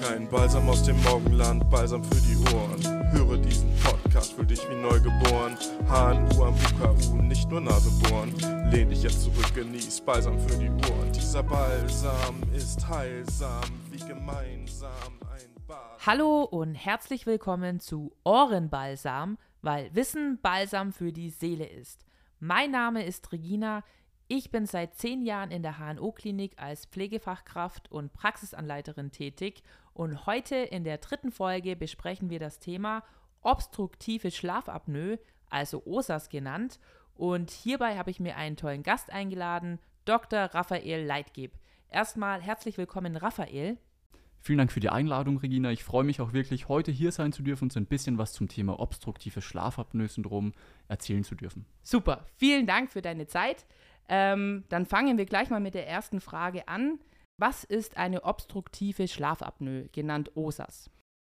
Kein Balsam aus dem Morgenland, Balsam für die Ohren. Höre diesen Podcast, fühl dich wie neugeboren. HNU am UKU, nicht nur Nase bohren. Lehn dich jetzt zurück, genieß Balsam für die Ohren. Dieser Balsam ist heilsam, wie gemeinsam ein Bad. Hallo und herzlich willkommen zu Ohrenbalsam, weil Wissen Balsam für die Seele ist. Mein Name ist Regina. Ich bin seit 10 Jahren in der HNO-Klinik als Pflegefachkraft und Praxisanleiterin tätig und heute in der 3. Folge besprechen wir das Thema obstruktive Schlafapnoe, also OSAS genannt, und hierbei habe ich mir einen tollen Gast eingeladen, Dr. Raphael Leitgeb. Erstmal herzlich willkommen, Raphael. Vielen Dank für die Einladung, Regina. Ich freue mich auch wirklich, heute hier sein zu dürfen und so ein bisschen was zum Thema obstruktives Schlafapnoe-Syndrom erzählen zu dürfen. Super, vielen Dank für deine Zeit. Dann fangen wir gleich mal mit der ersten Frage an. Was ist eine obstruktive Schlafapnoe, genannt OSAS?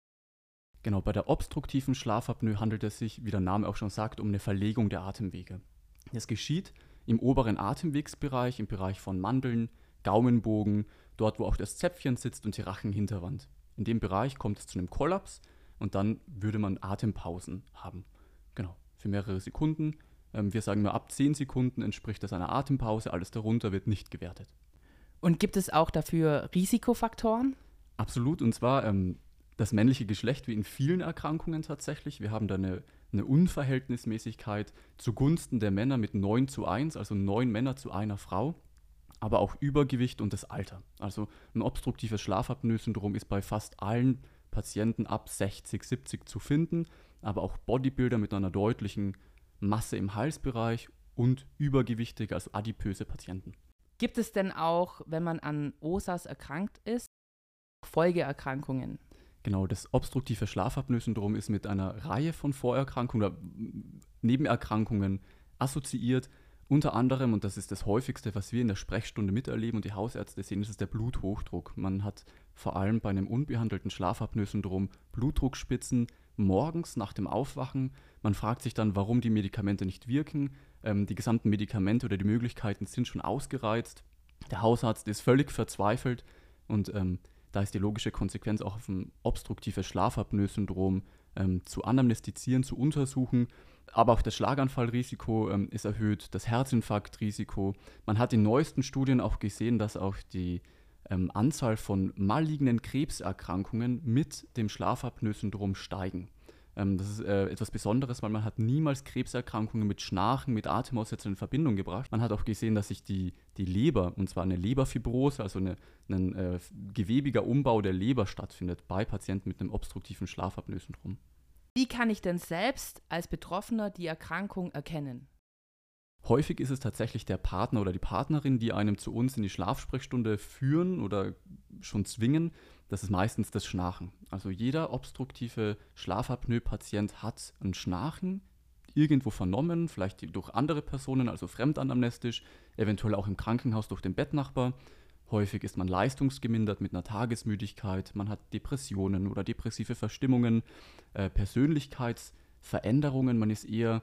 Genau, bei der obstruktiven Schlafapnoe handelt es sich, wie der Name auch schon sagt, um eine Verlegung der Atemwege. Das geschieht im oberen Atemwegsbereich, im Bereich von Mandeln, Gaumenbogen, dort wo auch das Zäpfchen sitzt und die Rachenhinterwand. In dem Bereich kommt es zu einem Kollaps und dann würde man Atempausen haben. Genau, für mehrere Sekunden. Wir sagen nur ab 10 Sekunden entspricht das einer Atempause, alles darunter wird nicht gewertet. Und gibt es auch dafür Risikofaktoren? Absolut, und zwar das männliche Geschlecht wie in vielen Erkrankungen tatsächlich. Wir haben da eine Unverhältnismäßigkeit zugunsten der Männer mit 9:1, also 9 Männer zu einer Frau, aber auch Übergewicht und das Alter. Also ein obstruktives Schlafapnoe-Syndrom ist bei fast allen Patienten ab 60, 70 zu finden, aber auch Bodybuilder mit einer deutlichen Masse im Halsbereich und übergewichtige, also adipöse Patienten. Gibt es denn auch, wenn man an OSAS erkrankt ist, Folgeerkrankungen? Genau, das obstruktive Schlafapnoe-Syndrom ist mit einer Reihe von Vorerkrankungen oder Nebenerkrankungen assoziiert. Unter anderem, und das ist das häufigste, was wir in der Sprechstunde miterleben und die Hausärzte sehen, das ist der Bluthochdruck. Man hat vor allem bei einem unbehandelten Schlafapnoe-Syndrom Blutdruckspitzen morgens nach dem Aufwachen. Man fragt sich dann, warum die Medikamente nicht wirken. Die gesamten Medikamente oder die Möglichkeiten sind schon ausgereizt. Der Hausarzt ist völlig verzweifelt und da ist die logische Konsequenz auch auf ein obstruktives Schlafapnoe-Syndrom zu anamnestizieren, zu untersuchen. Aber auch das Schlaganfallrisiko ist erhöht, das Herzinfarktrisiko. Man hat in neuesten Studien auch gesehen, dass auch die Anzahl von malignen Krebserkrankungen mit dem Schlafapnoe-Syndrom steigen. Das ist etwas Besonderes, weil man hat niemals Krebserkrankungen mit Schnarchen, mit Atemaussetzern in Verbindung gebracht. Man hat auch gesehen, dass sich die Leber, und zwar eine Leberfibrose, also ein gewebiger Umbau der Leber stattfindet bei Patienten mit einem obstruktiven Schlafapnoe-Syndrom. Wie kann ich denn selbst als Betroffener die Erkrankung erkennen? Häufig ist es tatsächlich der Partner oder die Partnerin, die einem zu uns in die Schlafsprechstunde führen oder schon zwingen. Das ist meistens das Schnarchen. Also jeder obstruktive Schlafapnoe-Patient hat ein Schnarchen irgendwo vernommen, vielleicht durch andere Personen, also fremdanamnestisch, eventuell auch im Krankenhaus durch den Bettnachbar. Häufig ist man leistungsgemindert mit einer Tagesmüdigkeit, man hat Depressionen oder depressive Verstimmungen, Persönlichkeitsveränderungen, man ist eher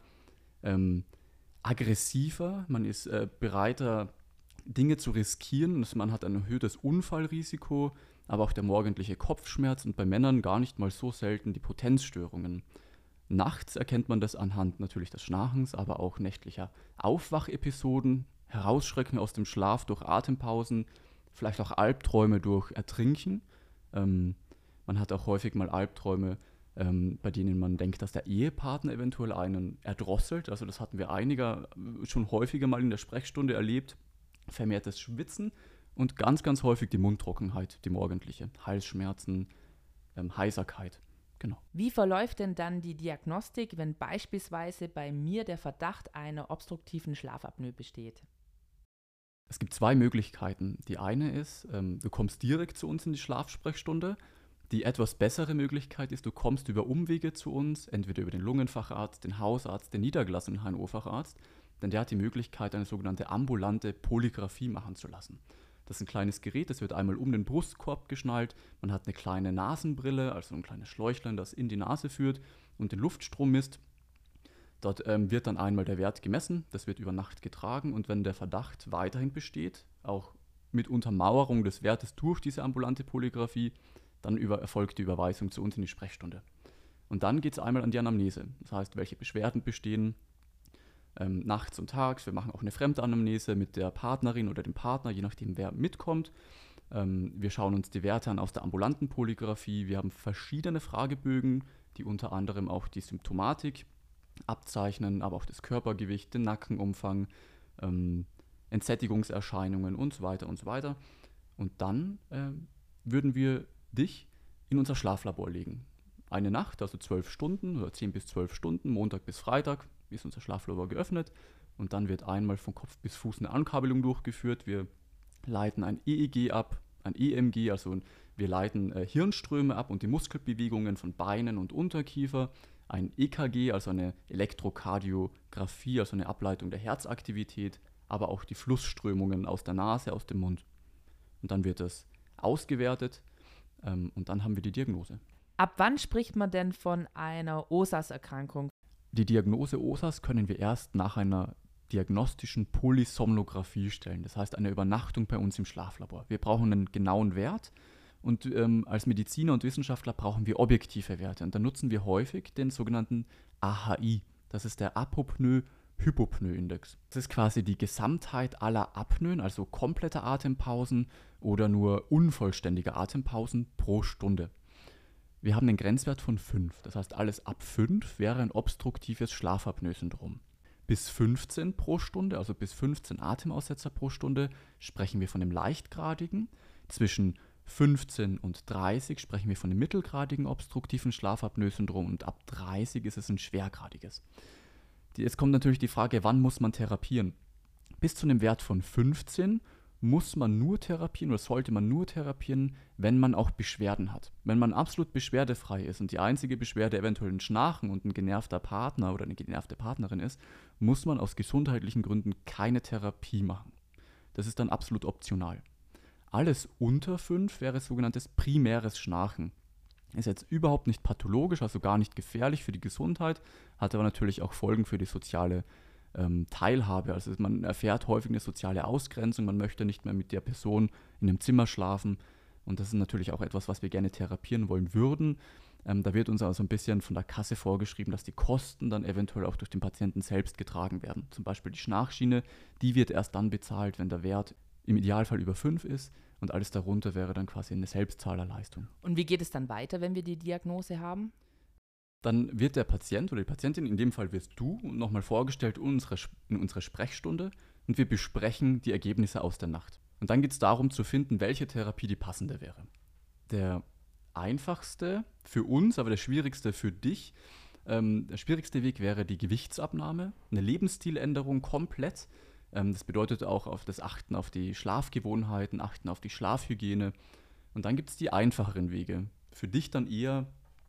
aggressiver, man ist bereiter, Dinge zu riskieren, man hat ein erhöhtes Unfallrisiko, aber auch der morgendliche Kopfschmerz und bei Männern gar nicht mal so selten die Potenzstörungen. Nachts erkennt man das anhand natürlich des Schnarchens, aber auch nächtlicher Aufwachepisoden, Herausschrecken aus dem Schlaf durch Atempausen, vielleicht auch Albträume durch Ertrinken. Man hat auch häufig mal Albträume, bei denen man denkt, dass der Ehepartner eventuell einen erdrosselt. Also das hatten wir einiger schon häufiger mal in der Sprechstunde erlebt. Vermehrtes Schwitzen und ganz, ganz häufig die Mundtrockenheit, die morgendliche, Halsschmerzen, Heiserkeit. Genau. Wie verläuft denn dann die Diagnostik, wenn beispielsweise bei mir der Verdacht einer obstruktiven Schlafapnoe besteht? Es gibt 2 Möglichkeiten. Die eine ist, du kommst direkt zu uns in die Schlafsprechstunde. Die etwas bessere Möglichkeit ist, du kommst über Umwege zu uns, entweder über den Lungenfacharzt, den Hausarzt, den niedergelassenen HNO-Facharzt, denn der hat die Möglichkeit, eine sogenannte ambulante Polygraphie machen zu lassen. Das ist ein kleines Gerät, das wird einmal um den Brustkorb geschnallt, man hat eine kleine Nasenbrille, also ein kleines Schläuchlein, das in die Nase führt und den Luftstrom misst. Dort wird dann einmal der Wert gemessen, das wird über Nacht getragen und wenn der Verdacht weiterhin besteht, auch mit Untermauerung des Wertes durch diese ambulante Polygraphie, Dann erfolgt die Überweisung zu uns in die Sprechstunde. Und dann geht es einmal an die Anamnese. Das heißt, welche Beschwerden bestehen nachts und tags. Wir machen auch eine Fremdanamnese mit der Partnerin oder dem Partner, je nachdem, wer mitkommt. Wir schauen uns die Werte an aus der ambulanten Polygraphie. Wir haben verschiedene Fragebögen, die unter anderem auch die Symptomatik abzeichnen, aber auch das Körpergewicht, den Nackenumfang, Entsättigungserscheinungen und so weiter und so weiter. Und dann würden wir dich in unser Schlaflabor legen. Eine Nacht, also 12 Stunden oder 10 bis 12 Stunden, Montag bis Freitag ist unser Schlaflabor geöffnet und dann wird einmal von Kopf bis Fuß eine Ankabelung durchgeführt. Wir leiten ein EEG ab, ein EMG, also wir leiten Hirnströme ab und die Muskelbewegungen von Beinen und Unterkiefer, ein EKG, also eine Elektrokardiographie, also eine Ableitung der Herzaktivität, aber auch die Flussströmungen aus der Nase, aus dem Mund. Und dann wird das ausgewertet und dann haben wir die Diagnose. Ab wann spricht man denn von einer OSAS-Erkrankung? Die Diagnose OSAS können wir erst nach einer diagnostischen Polysomnographie stellen, das heißt eine Übernachtung bei uns im Schlaflabor. Wir brauchen einen genauen Wert und als Mediziner und Wissenschaftler brauchen wir objektive Werte und da nutzen wir häufig den sogenannten AHI, das ist der Apopnö-Hypopnö-Index. Das ist quasi die Gesamtheit aller Apnoen, also komplette Atempausen oder nur unvollständige Atempausen pro Stunde. Wir haben einen Grenzwert von 5, das heißt alles ab 5 wäre ein obstruktives Schlafapnoe-Syndrom. Bis 15 pro Stunde, also bis 15 Atemaussetzer pro Stunde, sprechen wir von dem leichtgradigen. Zwischen 15 und 30 sprechen wir von dem mittelgradigen obstruktiven Schlafapnoe-Syndrom und ab 30 ist es ein schwergradiges. Jetzt kommt natürlich die Frage, wann muss man therapieren? Bis zu einem Wert von 15 muss man nur therapieren oder sollte man nur therapieren, wenn man auch Beschwerden hat. Wenn man absolut beschwerdefrei ist und die einzige Beschwerde eventuell ein Schnarchen und ein genervter Partner oder eine genervte Partnerin ist, muss man aus gesundheitlichen Gründen keine Therapie machen. Das ist dann absolut optional. Alles unter 5 wäre sogenanntes primäres Schnarchen. Ist jetzt überhaupt nicht pathologisch, also gar nicht gefährlich für die Gesundheit, hat aber natürlich auch Folgen für die soziale Teilhabe. Also man erfährt häufig eine soziale Ausgrenzung, man möchte nicht mehr mit der Person in einem Zimmer schlafen und das ist natürlich auch etwas, was wir gerne therapieren wollen würden. Da wird uns also ein bisschen von der Kasse vorgeschrieben, dass die Kosten dann eventuell auch durch den Patienten selbst getragen werden. Zum Beispiel die Schnarchschiene, die wird erst dann bezahlt, wenn der Wert im Idealfall über 5 ist und alles darunter wäre dann quasi eine Selbstzahlerleistung. Und wie geht es dann weiter, wenn wir die Diagnose haben? Dann wird der Patient oder die Patientin, in dem Fall wirst du, nochmal vorgestellt in unsere Sprechstunde und wir besprechen die Ergebnisse aus der Nacht. Und dann geht es darum zu finden, welche Therapie die passende wäre. Der einfachste für uns, aber der schwierigste für dich, der schwierigste Weg wäre die Gewichtsabnahme, eine Lebensstiländerung komplett. Das bedeutet auch auf das Achten auf die Schlafgewohnheiten, Achten auf die Schlafhygiene. Und dann gibt es die einfacheren Wege. Für dich dann eher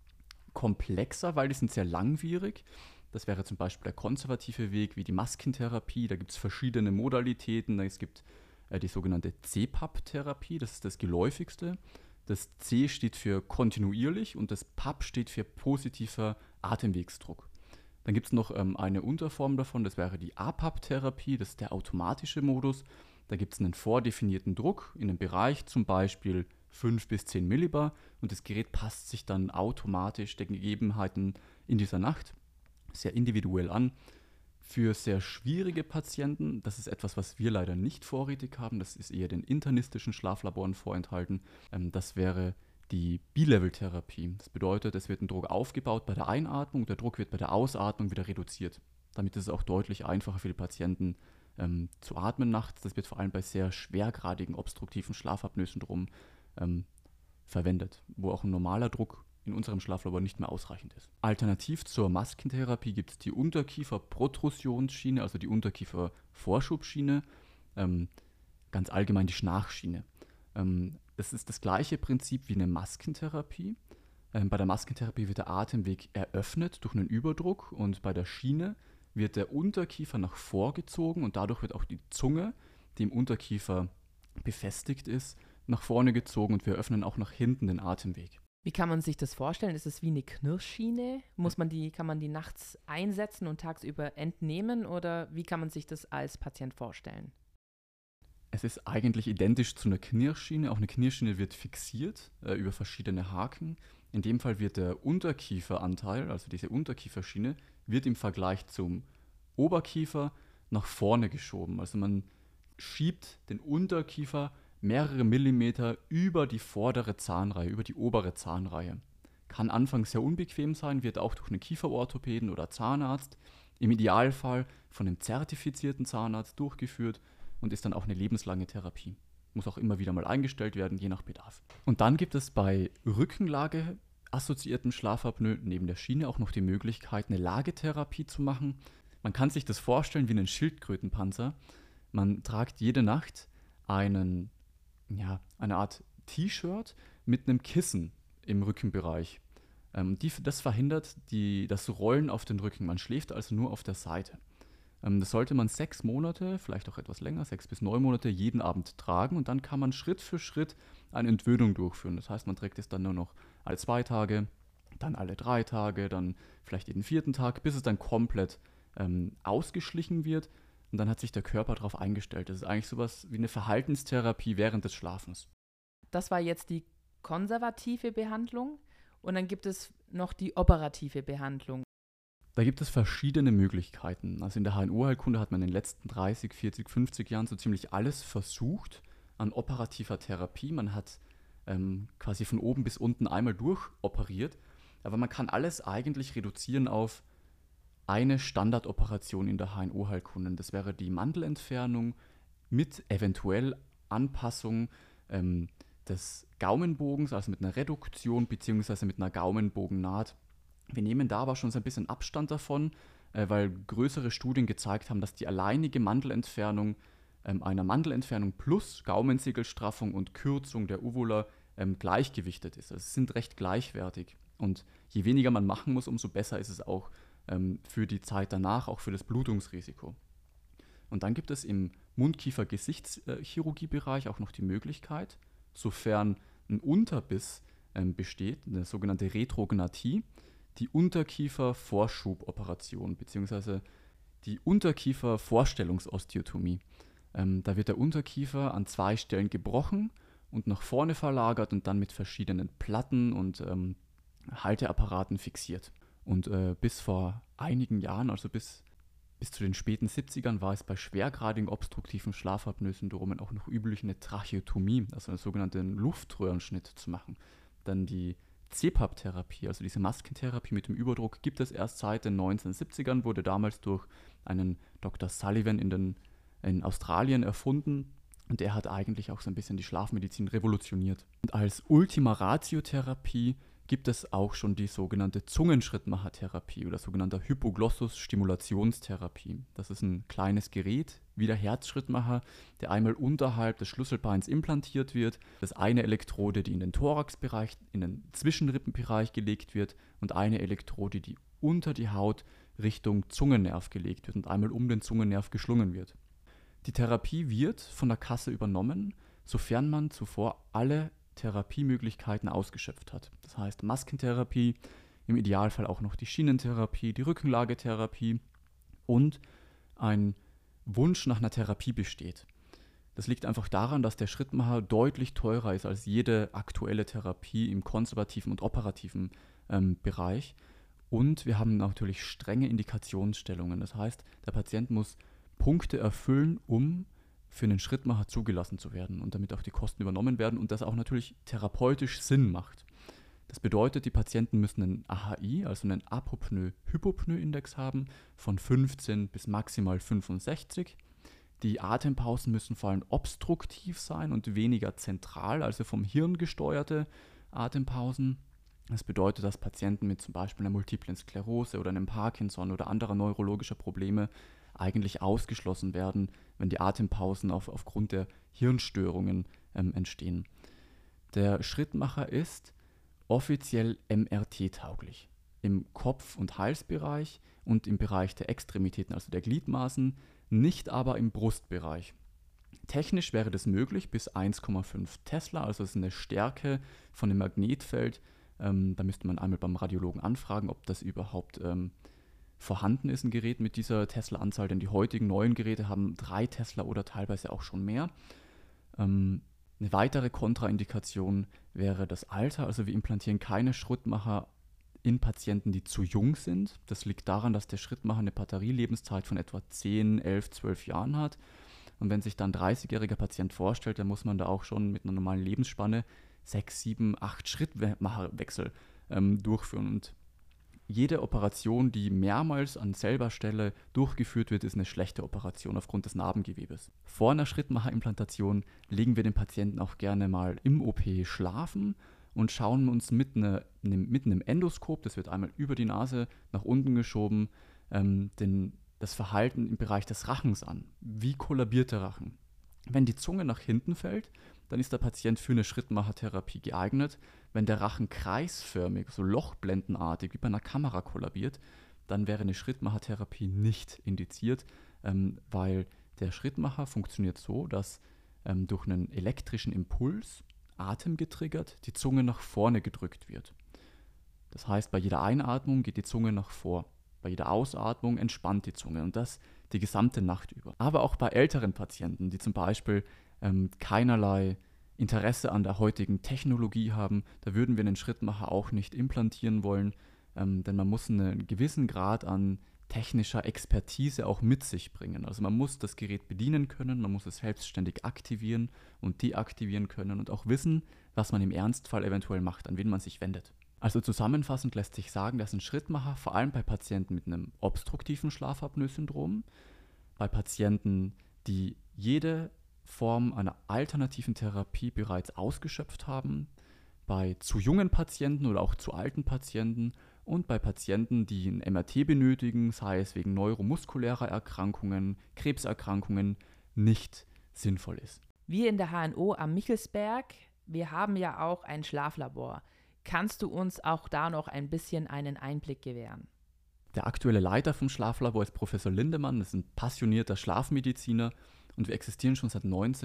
komplexer, weil die sind sehr langwierig. Das wäre zum Beispiel der konservative Weg wie die Maskentherapie. Da gibt es verschiedene Modalitäten. Es gibt die sogenannte CPAP-Therapie, das ist das geläufigste. Das C steht für kontinuierlich und das PAP steht für positiver Atemwegsdruck. Dann gibt es noch eine Unterform davon, das wäre die APAP-Therapie, das ist der automatische Modus. Da gibt es einen vordefinierten Druck in einem Bereich, zum Beispiel 5 bis 10 Millibar und das Gerät passt sich dann automatisch den Gegebenheiten in dieser Nacht sehr individuell an. Für sehr schwierige Patienten, das ist etwas, was wir leider nicht vorrätig haben, das ist eher den internistischen Schlaflaboren vorenthalten, das wäre die B-Level-Therapie. Das bedeutet, es wird ein Druck aufgebaut bei der Einatmung, der Druck wird bei der Ausatmung wieder reduziert. Damit ist es auch deutlich einfacher für die Patienten zu atmen nachts. Das wird vor allem bei sehr schwergradigen obstruktiven Schlafapnoe-Syndrom verwendet, wo auch ein normaler Druck in unserem Schlaflabor nicht mehr ausreichend ist. Alternativ zur Maskentherapie gibt es die Unterkieferprotrusionsschiene, also die Unterkiefervorschubschiene, ganz allgemein die Schnarchschiene. Das ist das gleiche Prinzip wie eine Maskentherapie. Bei der Maskentherapie wird der Atemweg eröffnet durch einen Überdruck und bei der Schiene wird der Unterkiefer nach vorgezogen und dadurch wird auch die Zunge, die im Unterkiefer befestigt ist, nach vorne gezogen und wir öffnen auch nach hinten den Atemweg. Wie kann man sich das vorstellen? Ist es wie eine Knirschschiene? Kann man die nachts einsetzen und tagsüber entnehmen oder wie kann man sich das als Patient vorstellen? Es ist eigentlich identisch zu einer Knirschschiene. Auch eine Knirschschiene wird fixiert über verschiedene Haken. In dem Fall wird der Unterkieferanteil, also diese Unterkieferschiene, wird im Vergleich zum Oberkiefer nach vorne geschoben. Also man schiebt den Unterkiefer mehrere Millimeter über die vordere Zahnreihe, über die obere Zahnreihe. Kann anfangs sehr unbequem sein, wird auch durch einen Kieferorthopäden oder Zahnarzt, im Idealfall von einem zertifizierten Zahnarzt durchgeführt und ist dann auch eine lebenslange Therapie. Muss auch immer wieder mal eingestellt werden, je nach Bedarf. Und dann gibt es bei Rückenlage assoziierten Schlafapnoe neben der Schiene auch noch die Möglichkeit, eine Lagetherapie zu machen. Man kann sich das vorstellen wie einen Schildkrötenpanzer. Man tragt jede Nacht eine Art T-Shirt mit einem Kissen im Rückenbereich. Das verhindert das Rollen auf den Rücken. Man schläft also nur auf der Seite. Das sollte man 6 Monate, vielleicht auch etwas länger, 6 bis 9 Monate jeden Abend tragen und dann kann man Schritt für Schritt eine Entwöhnung durchführen. Das heißt, man trägt es dann nur noch alle 2 Tage, dann alle 3 Tage, dann vielleicht jeden 4. Tag, bis es dann komplett ausgeschlichen wird und dann hat sich der Körper darauf eingestellt. Das ist eigentlich sowas wie eine Verhaltenstherapie während des Schlafens. Das war jetzt die konservative Behandlung und dann gibt es noch die operative Behandlung. Da gibt es verschiedene Möglichkeiten. Also in der HNO-Heilkunde hat man in den letzten 30, 40, 50 Jahren so ziemlich alles versucht an operativer Therapie. Man hat quasi von oben bis unten einmal durchoperiert, aber man kann alles eigentlich reduzieren auf eine Standardoperation in der HNO-Heilkunde. Das wäre die Mandelentfernung mit eventuell Anpassung des Gaumenbogens, also mit einer Reduktion bzw. mit einer Gaumenbogennaht. Wir nehmen da aber schon so ein bisschen Abstand davon, weil größere Studien gezeigt haben, dass die alleinige Mandelentfernung einer Mandelentfernung plus Gaumensiegelstraffung und Kürzung der Uvula gleichgewichtet ist. Also es sind recht gleichwertig. Und je weniger man machen muss, umso besser ist es auch für die Zeit danach, auch für das Blutungsrisiko. Und dann gibt es im Mundkiefer-Gesichtschirurgiebereich auch noch die Möglichkeit, sofern ein Unterbiss besteht, eine sogenannte Retrognathie, die Unterkiefer-Vorschuboperation bzw. die Unterkiefer-Vorstellungsosteotomie. Da wird der Unterkiefer an 2 Stellen gebrochen und nach vorne verlagert und dann mit verschiedenen Platten und Halteapparaten fixiert. Und bis vor einigen Jahren, also bis zu den späten 70ern, war es bei schwergradigen obstruktiven Schlafapnoe-Syndromen auch noch üblich, eine Tracheotomie, also einen sogenannten Luftröhrenschnitt zu machen. Dann die CPAP-Therapie, also diese Maskentherapie mit dem Überdruck, gibt es erst seit den 1970ern, wurde damals durch einen Dr. Sullivan in Australien erfunden und der hat eigentlich auch so ein bisschen die Schlafmedizin revolutioniert. Und als Ultima Ratio-Therapie gibt es auch schon die sogenannte Zungenschrittmacher-Therapie oder sogenannte Hypoglossus-Stimulationstherapie. Das ist ein kleines Gerät, wie der Herzschrittmacher, der einmal unterhalb des Schlüsselbeins implantiert wird. Das ist eine Elektrode, die in den Thoraxbereich, in den Zwischenrippenbereich gelegt wird und eine Elektrode, die unter die Haut Richtung Zungennerv gelegt wird und einmal um den Zungennerv geschlungen wird. Die Therapie wird von der Kasse übernommen, sofern man zuvor alle Therapiemöglichkeiten ausgeschöpft hat. Das heißt Maskentherapie, im Idealfall auch noch die Schienentherapie, die Rückenlagetherapie und ein Wunsch nach einer Therapie besteht. Das liegt einfach daran, dass der Schrittmacher deutlich teurer ist als jede aktuelle Therapie im konservativen und operativen Bereich. Und wir haben natürlich strenge Indikationsstellungen. Das heißt, der Patient muss Punkte erfüllen, um für einen Schrittmacher zugelassen zu werden und damit auch die Kosten übernommen werden und das auch natürlich therapeutisch Sinn macht. Das bedeutet, die Patienten müssen einen AHI, also einen Apopnoe-Hypopnoe-Index haben von 15 bis maximal 65. Die Atempausen müssen vor allem obstruktiv sein und weniger zentral, also vom Hirn gesteuerte Atempausen. Das bedeutet, dass Patienten mit zum Beispiel einer Multiplen Sklerose oder einem Parkinson oder anderer neurologischer Probleme eigentlich ausgeschlossen werden, wenn die Atempausen aufgrund der Hirnstörungen entstehen. Der Schrittmacher ist offiziell MRT-tauglich im Kopf- und Halsbereich und im Bereich der Extremitäten, also der Gliedmaßen, nicht aber im Brustbereich. Technisch wäre das möglich bis 1,5 Tesla, also das ist eine Stärke von dem Magnetfeld. Da müsste man einmal beim Radiologen anfragen, ob das überhaupt vorhanden ist, ein Gerät mit dieser Tesla-Anzahl, denn die heutigen neuen Geräte haben 3 Tesla oder teilweise auch schon mehr. Eine weitere Kontraindikation wäre das Alter. Also wir implantieren keine Schrittmacher in Patienten, die zu jung sind. Das liegt daran, dass der Schrittmacher eine Batterielebenszeit von etwa 10, 11, 12 Jahren hat. Und wenn sich dann ein 30-jähriger Patient vorstellt, dann muss man da auch schon mit einer normalen Lebensspanne 6, 7, 8 Schrittmacherwechsel durchführen. Und jede Operation, die mehrmals an selber Stelle durchgeführt wird, ist eine schlechte Operation aufgrund des Narbengewebes. Vor einer Schrittmacherimplantation legen wir den Patienten auch gerne mal im OP schlafen und schauen uns mit einem Endoskop, das wird einmal über die Nase nach unten geschoben, das Verhalten im Bereich des Rachens an. Wie kollabiert der Rachen? Wenn die Zunge nach hinten fällt, dann ist der Patient für eine Schrittmachertherapie geeignet. Wenn der Rachen kreisförmig, so lochblendenartig wie bei einer Kamera kollabiert, dann wäre eine Schrittmachertherapie nicht indiziert, weil der Schrittmacher funktioniert so, dass durch einen elektrischen Impuls, Atem getriggert, die Zunge nach vorne gedrückt wird. Das heißt, bei jeder Einatmung geht die Zunge nach vor. Bei jeder Ausatmung entspannt die Zunge und das die gesamte Nacht über. Aber auch bei älteren Patienten, die zum Beispiel keinerlei Interesse an der heutigen Technologie haben, da würden wir einen Schrittmacher auch nicht implantieren wollen, denn man muss einen gewissen Grad an technischer Expertise auch mit sich bringen. Also man muss das Gerät bedienen können, man muss es selbstständig aktivieren und deaktivieren können und auch wissen, was man im Ernstfall eventuell macht, an wen man sich wendet. Also zusammenfassend lässt sich sagen, dass ein Schrittmacher vor allem bei Patienten mit einem obstruktiven Schlafapnoe-Syndrom, bei Patienten, die jede Form einer alternativen Therapie bereits ausgeschöpft haben, bei zu jungen Patienten oder auch zu alten Patienten und bei Patienten, die ein MRT benötigen, sei es wegen neuromuskulärer Erkrankungen, Krebserkrankungen, nicht sinnvoll ist. Wir in der HNO am Michelsberg, wir haben ja auch ein Schlaflabor. Kannst du uns auch da noch ein bisschen einen Einblick gewähren? Der aktuelle Leiter vom Schlaflabor ist Professor Lindemann, das ist ein passionierter Schlafmediziner und wir existieren schon seit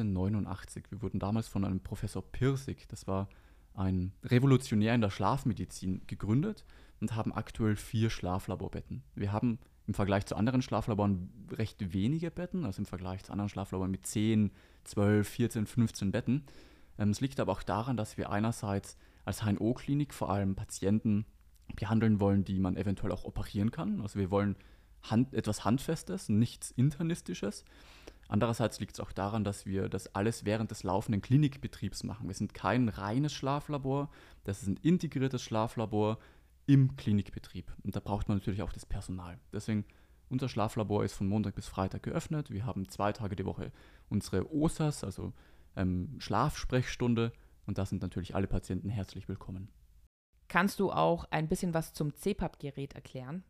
1989. Wir wurden damals von einem Professor Pirsig, das war ein Revolutionär in der Schlafmedizin, gegründet und haben aktuell 4 Schlaflaborbetten. Wir haben im Vergleich zu anderen Schlaflaboren recht wenige Betten, also im Vergleich zu anderen Schlaflaboren mit 10, 12, 14, 15 Betten. Es liegt aber auch daran, dass wir einerseits als HNO-Klinik vor allem Patienten behandeln wollen, die man eventuell auch operieren kann. Also wir wollen etwas Handfestes, nichts Internistisches. Andererseits liegt es auch daran, dass wir das alles während des laufenden Klinikbetriebs machen. Wir sind kein reines Schlaflabor, das ist ein integriertes Schlaflabor im Klinikbetrieb. Und da braucht man natürlich auch das Personal. Deswegen, unser Schlaflabor ist von Montag bis Freitag geöffnet. Wir haben 2 Tage die Woche unsere OSAS, also Schlafsprechstunde. Und da sind natürlich alle Patienten herzlich willkommen. Kannst du auch ein bisschen was zum CPAP-Gerät erklären?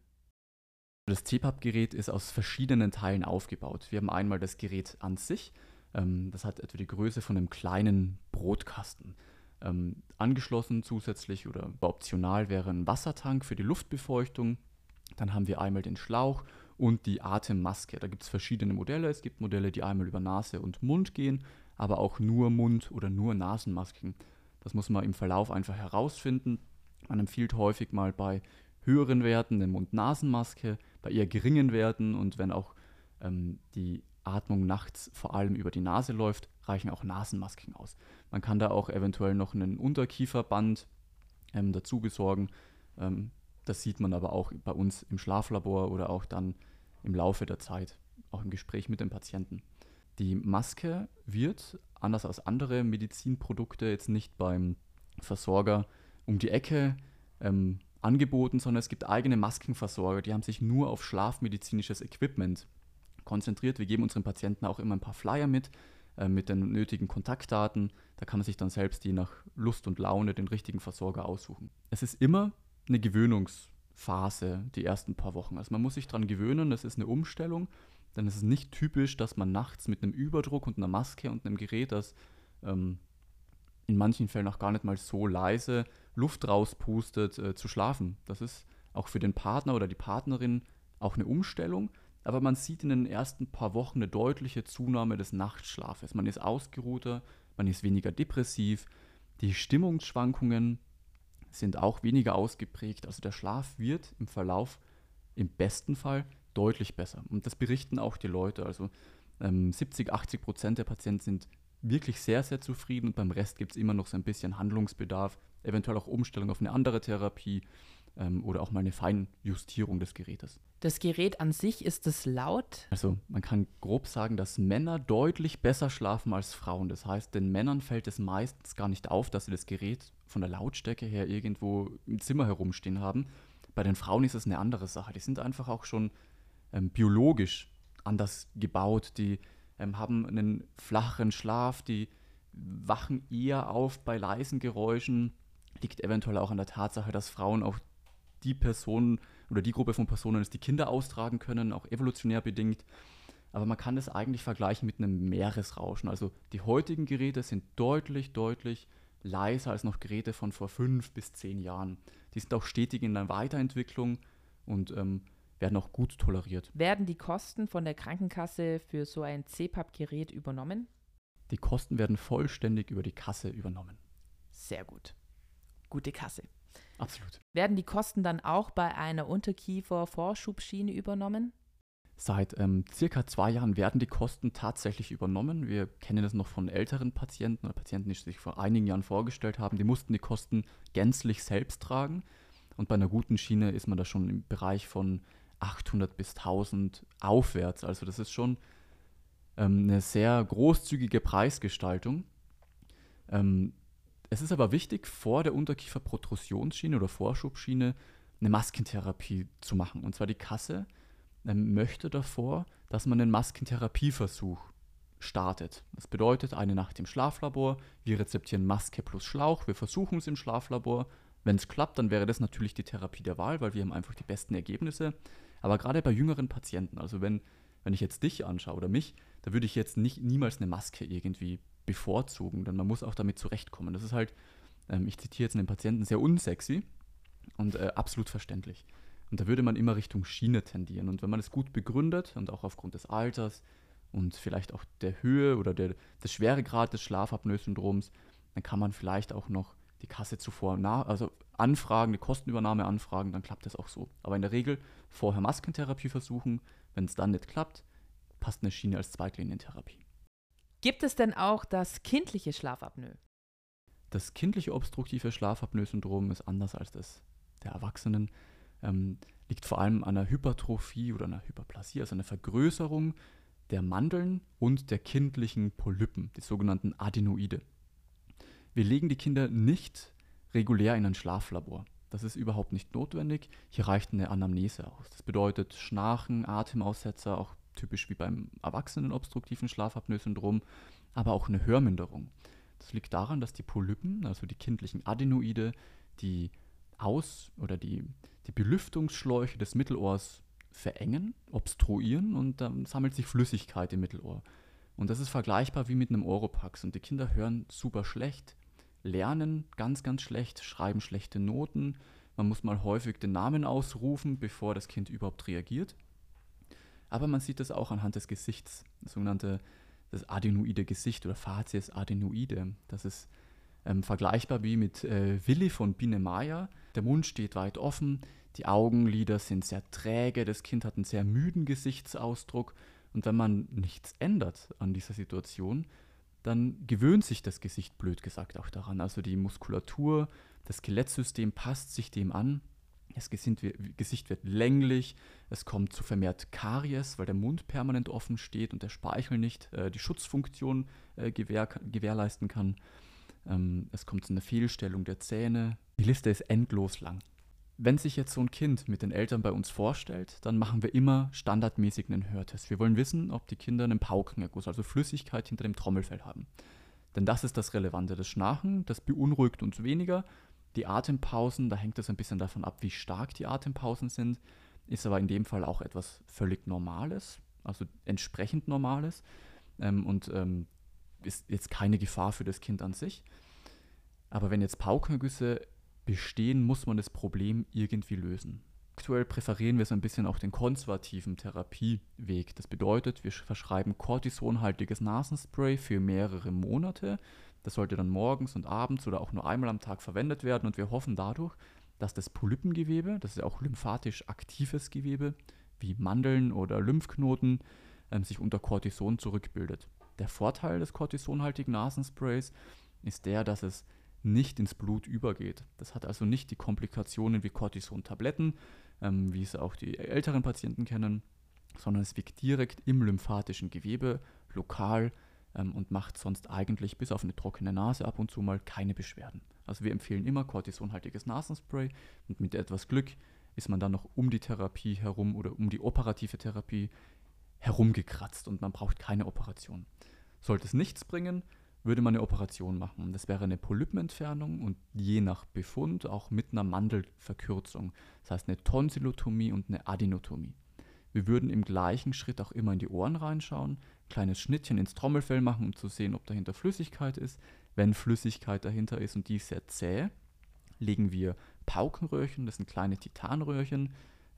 Das CPAP-Gerät ist aus verschiedenen Teilen aufgebaut. Wir haben einmal das Gerät an sich. Das hat etwa die Größe von einem kleinen Brotkasten. Angeschlossen zusätzlich oder optional wäre ein Wassertank für die Luftbefeuchtung. Dann haben wir einmal den Schlauch und die Atemmaske. Da gibt es verschiedene Modelle. Es gibt Modelle, die einmal über Nase und Mund gehen, aber auch nur Mund- oder nur Nasenmasken. Das muss man im Verlauf einfach herausfinden. Man empfiehlt häufig mal bei höheren Werten eine Mund-Nasen-Maske, bei eher geringen Werten und wenn auch die Atmung nachts vor allem über die Nase läuft, reichen auch Nasenmasken aus. Man kann da auch eventuell noch einen Unterkieferband dazu besorgen. Das sieht man aber auch bei uns im Schlaflabor oder auch dann im Laufe der Zeit, auch im Gespräch mit dem Patienten. Die Maske wird, anders als andere Medizinprodukte, jetzt nicht beim Versorger um die Ecke angeboten, sondern es gibt eigene Maskenversorger, die haben sich nur auf schlafmedizinisches Equipment konzentriert. Wir geben unseren Patienten auch immer ein paar Flyer mit den nötigen Kontaktdaten. Da kann man sich dann selbst je nach Lust und Laune den richtigen Versorger aussuchen. Es ist immer eine Gewöhnungsphase, die ersten paar Wochen. Also man muss sich daran gewöhnen, das ist eine Umstellung, denn es ist nicht typisch, dass man nachts mit einem Überdruck und einer Maske und einem Gerät, das in manchen Fällen auch gar nicht mal so leise Luft rauspustet, zu schlafen. Das ist auch für den Partner oder die Partnerin auch eine Umstellung, aber man sieht in den ersten paar Wochen eine deutliche Zunahme des Nachtschlafes. Man ist ausgeruhter, man ist weniger depressiv, die Stimmungsschwankungen sind auch weniger ausgeprägt, also der Schlaf wird im Verlauf im besten Fall deutlich besser. Und das berichten auch die Leute. Also 70-80% der Patienten sind wirklich sehr, sehr zufrieden und beim Rest gibt es immer noch so ein bisschen Handlungsbedarf, eventuell auch Umstellung auf eine andere Therapie oder auch mal eine Feinjustierung des Gerätes. Das Gerät an sich, ist es laut? Also man kann grob sagen, dass Männer deutlich besser schlafen als Frauen. Das heißt, den Männern fällt es meistens gar nicht auf, dass sie das Gerät von der Lautstärke her irgendwo im Zimmer herumstehen haben. Bei den Frauen ist es eine andere Sache. Die sind einfach auch schon biologisch anders gebaut. Die haben einen flacheren Schlaf, die wachen eher auf bei leisen Geräuschen. Liegt eventuell auch an der Tatsache, dass Frauen auch die Person oder die Gruppe von Personen ist, die Kinder austragen können, auch evolutionär bedingt. Aber man kann das eigentlich vergleichen mit einem Meeresrauschen. Also die heutigen Geräte sind deutlich, deutlich leiser als noch Geräte von vor 5 bis 10 Jahren. Die sind auch stetig in der Weiterentwicklung und werden auch gut toleriert. Werden die Kosten von der Krankenkasse für so ein CPAP-Gerät übernommen? Die Kosten werden vollständig über die Kasse übernommen. Sehr gut. Gute Kasse. Absolut. Werden die Kosten dann auch bei einer Unterkiefer-Vorschubschiene übernommen? Seit circa 2 Jahren werden die Kosten tatsächlich übernommen. Wir kennen das noch von älteren Patienten oder Patienten, die sich vor einigen Jahren vorgestellt haben. Die mussten die Kosten gänzlich selbst tragen. Und bei einer guten Schiene ist man da schon im Bereich von 800 bis 1000 aufwärts. Also das ist schon eine sehr großzügige Preisgestaltung. Es ist aber wichtig, vor der Unterkieferprotrusionsschiene oder Vorschubschiene eine Maskentherapie zu machen. Und zwar die Kasse möchte davor, dass man einen Maskentherapieversuch startet. Das bedeutet, eine Nacht im Schlaflabor, wir rezeptieren Maske plus Schlauch, wir versuchen es im Schlaflabor. Wenn es klappt, dann wäre das natürlich die Therapie der Wahl, weil wir haben einfach die besten Ergebnisse. Aber gerade bei jüngeren Patienten, also wenn ich jetzt dich anschaue oder mich, da würde ich jetzt niemals eine Maske irgendwie bevorzugen, denn man muss auch damit zurechtkommen. Das ist halt, ich zitiere jetzt einen Patienten, sehr unsexy und absolut verständlich. Und da würde man immer Richtung Schiene tendieren. Und wenn man es gut begründet und auch aufgrund des Alters und vielleicht auch der Höhe oder des Schweregrad des Schlafapnoe-Syndroms, dann kann man vielleicht auch noch die Kasse zuvor anfragen, eine Kostenübernahme anfragen, dann klappt das auch so. Aber in der Regel vorher Maskentherapie versuchen, wenn es dann nicht klappt, passt eine Schiene als Zweitlinientherapie. Gibt es denn auch das kindliche Schlafapnoe? Das kindliche obstruktive Schlafapnoe-Syndrom ist anders als das der Erwachsenen. Liegt vor allem an einer Hypertrophie oder einer Hyperplasie, also einer Vergrößerung der Mandeln und der kindlichen Polypen, die sogenannten Adenoide. Wir legen die Kinder nicht regulär in ein Schlaflabor. Das ist überhaupt nicht notwendig. Hier reicht eine Anamnese aus. Das bedeutet Schnarchen, Atemaussetzer, auch typisch wie beim erwachsenen obstruktiven Schlafapnoe-Syndrom, aber auch eine Hörminderung. Das liegt daran, dass die Polypen, also die kindlichen Adenoide, die Belüftungsschläuche des Mittelohrs verengen, obstruieren und dann sammelt sich Flüssigkeit im Mittelohr. Und das ist vergleichbar wie mit einem Oropax. Und die Kinder hören super schlecht, lernen ganz, ganz schlecht, schreiben schlechte Noten. Man muss mal häufig den Namen ausrufen, bevor das Kind überhaupt reagiert. Aber man sieht das auch anhand des Gesichts, das adenoide Gesicht oder Facies adenoide. Das ist vergleichbar wie mit Willi von Biene Maya. Der Mund steht weit offen, die Augenlider sind sehr träge, das Kind hat einen sehr müden Gesichtsausdruck. Und wenn man nichts ändert an dieser Situation, dann gewöhnt sich das Gesicht, blöd gesagt, auch daran. Also die Muskulatur, das Skelettsystem passt sich dem an. Das Gesicht wird länglich, es kommt zu vermehrt Karies, weil der Mund permanent offen steht und der Speichel nicht die Schutzfunktion gewährleisten kann. Es kommt zu einer Fehlstellung der Zähne. Die Liste ist endlos lang. Wenn sich jetzt so ein Kind mit den Eltern bei uns vorstellt, dann machen wir immer standardmäßig einen Hörtest. Wir wollen wissen, ob die Kinder einen Paukenerguss, also Flüssigkeit hinter dem Trommelfell haben. Denn das ist das Relevante. Das Schnarchen, das beunruhigt uns weniger. Die Atempausen, da hängt es ein bisschen davon ab, wie stark die Atempausen sind, ist aber in dem Fall auch etwas völlig Normales, also entsprechend Normales ist jetzt keine Gefahr für das Kind an sich. Aber wenn jetzt Paukenergüsse bestehen, muss man das Problem irgendwie lösen. Aktuell präferieren wir so ein bisschen auch den konservativen Therapieweg. Das bedeutet, wir verschreiben kortisonhaltiges Nasenspray für mehrere Monate. Das sollte dann morgens und abends oder auch nur einmal am Tag verwendet werden und wir hoffen dadurch, dass das Polypengewebe, das ist auch lymphatisch aktives Gewebe, wie Mandeln oder Lymphknoten, sich unter Cortison zurückbildet. Der Vorteil des cortisonhaltigen Nasensprays ist der, dass es nicht ins Blut übergeht. Das hat also nicht die Komplikationen wie Cortison-Tabletten, wie es auch die älteren Patienten kennen, sondern es wirkt direkt im lymphatischen Gewebe, lokal, und macht sonst eigentlich bis auf eine trockene Nase ab und zu mal keine Beschwerden. Also wir empfehlen immer cortisonhaltiges Nasenspray und mit etwas Glück ist man dann noch um die Therapie herum oder um die operative Therapie herumgekratzt und man braucht keine Operation. Sollte es nichts bringen, würde man eine Operation machen. Das wäre eine Polypenentfernung und je nach Befund auch mit einer Mandelverkürzung. Das heißt eine Tonsillotomie und eine Adenotomie. Wir würden im gleichen Schritt auch immer in die Ohren reinschauen, ein kleines Schnittchen ins Trommelfell machen, um zu sehen, ob dahinter Flüssigkeit ist. Wenn Flüssigkeit dahinter ist und die ist sehr zäh, legen wir Paukenröhrchen, das sind kleine Titanröhrchen,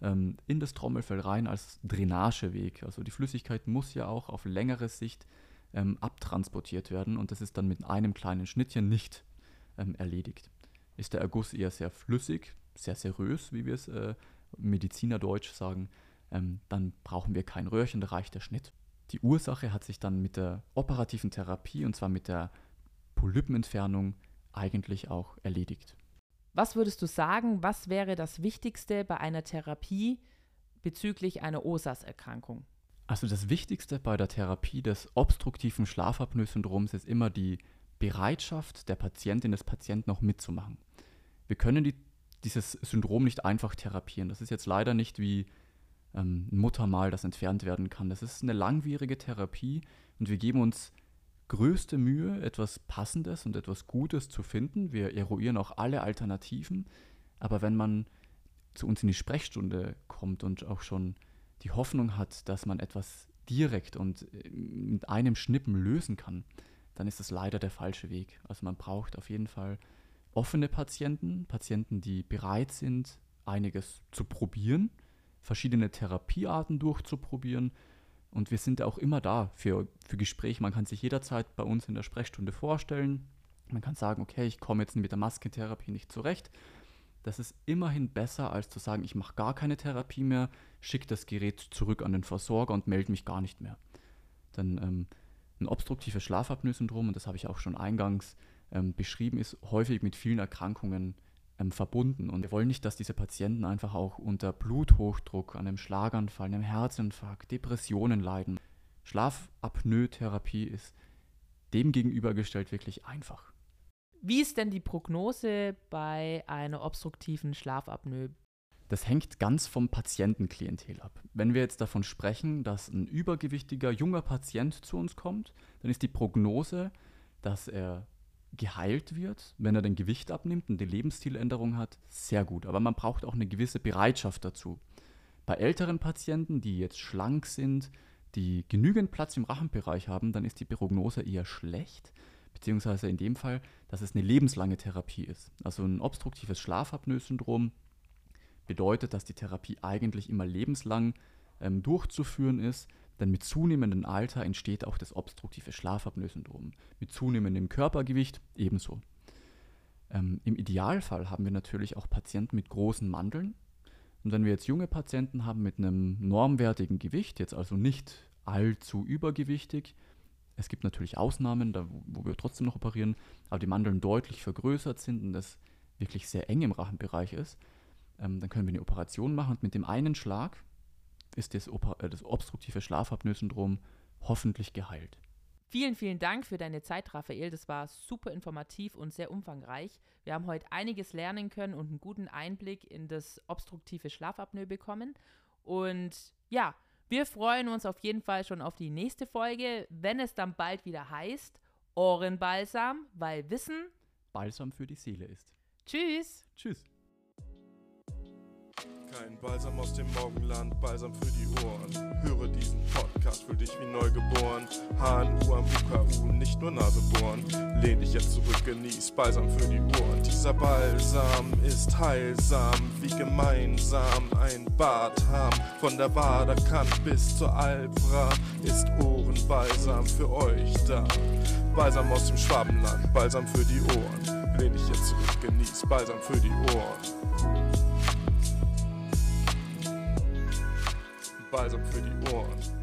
in das Trommelfell rein als Drainageweg. Also die Flüssigkeit muss ja auch auf längere Sicht abtransportiert werden und das ist dann mit einem kleinen Schnittchen nicht erledigt. Ist der Erguss eher sehr flüssig, sehr serös, wie wir es Medizinerdeutsch sagen, dann brauchen wir kein Röhrchen, da reicht der Schnitt. Die Ursache hat sich dann mit der operativen Therapie, und zwar mit der Polypenentfernung, eigentlich auch erledigt. Was würdest du sagen, was wäre das Wichtigste bei einer Therapie bezüglich einer OSAS-Erkrankung? Also das Wichtigste bei der Therapie des obstruktiven Schlafapnoe-Syndroms ist immer die Bereitschaft der Patientin, des Patienten auch mitzumachen. Wir können dieses Syndrom nicht einfach therapieren. Das ist jetzt leider nicht wie ein Muttermal, das entfernt werden kann. Das ist eine langwierige Therapie und wir geben uns größte Mühe, etwas Passendes und etwas Gutes zu finden. Wir eruieren auch alle Alternativen, aber wenn man zu uns in die Sprechstunde kommt und auch schon die Hoffnung hat, dass man etwas direkt und mit einem Schnippen lösen kann, dann ist das leider der falsche Weg. Also man braucht auf jeden Fall offene Patienten, die bereit sind, einiges zu probieren, verschiedene Therapiearten durchzuprobieren. Und wir sind auch immer da für Gespräche. Man kann sich jederzeit bei uns in der Sprechstunde vorstellen. Man kann sagen, okay, ich komme jetzt mit der Maskentherapie nicht zurecht. Das ist immerhin besser, als zu sagen, ich mache gar keine Therapie mehr, schicke das Gerät zurück an den Versorger und melde mich gar nicht mehr. Denn ein obstruktives Schlafapnoe-Syndrom, und das habe ich auch schon eingangs beschrieben, ist häufig mit vielen Erkrankungen verbunden. Und wir wollen nicht, dass diese Patienten einfach auch unter Bluthochdruck, einem Schlaganfall, einem Herzinfarkt, Depressionen leiden. Schlafapnoe-Therapie ist dem gegenübergestellt wirklich einfach. Wie ist denn die Prognose bei einer obstruktiven Schlafapnoe? Das hängt ganz vom Patientenklientel ab. Wenn wir jetzt davon sprechen, dass ein übergewichtiger junger Patient zu uns kommt, dann ist die Prognose, dass er geheilt wird, wenn er den Gewicht abnimmt und die Lebensstiländerung hat, sehr gut. Aber man braucht auch eine gewisse Bereitschaft dazu. Bei älteren Patienten, die jetzt schlank sind, die genügend Platz im Rachenbereich haben, dann ist die Prognose eher schlecht, beziehungsweise in dem Fall, dass es eine lebenslange Therapie ist. Also ein obstruktives Schlafapnoe-Syndrom bedeutet, dass die Therapie eigentlich immer lebenslang durchzuführen ist, denn mit zunehmendem Alter entsteht auch das obstruktive Schlafapnoe-Syndrom. Mit zunehmendem Körpergewicht ebenso. Im Idealfall haben wir natürlich auch Patienten mit großen Mandeln. Und wenn wir jetzt junge Patienten haben mit einem normwertigen Gewicht, jetzt also nicht allzu übergewichtig, es gibt natürlich Ausnahmen, wo wir trotzdem noch operieren, aber die Mandeln deutlich vergrößert sind und das wirklich sehr eng im Rachenbereich ist, dann können wir eine Operation machen und mit dem einen Schlag ist das obstruktive Schlafapnoe-Syndrom hoffentlich geheilt. Vielen, vielen Dank für deine Zeit, Raphael. Das war super informativ und sehr umfangreich. Wir haben heute einiges lernen können und einen guten Einblick in das obstruktive Schlafapnoe bekommen. Und ja, wir freuen uns auf jeden Fall schon auf die nächste Folge, wenn es dann bald wieder heißt Ohrenbalsam, weil Wissen Balsam für die Seele ist. Tschüss. Tschüss. Kein Balsam aus dem Morgenland, Balsam für die Ohren. Höre diesen Podcast, fühl dich wie neugeboren. HNU am UKU, nicht nur Nase bohren. Lehn dich jetzt zurück, genieß Balsam für die Ohren. Dieser Balsam ist heilsam, wie gemeinsam ein Bad haben. Von der Waderkant bis zur Albra ist Ohrenbalsam für euch da. Balsam aus dem Schwabenland, Balsam für die Ohren. Lehn dich jetzt zurück, genieß Balsam für die Ohren. Balsam für die Ohren.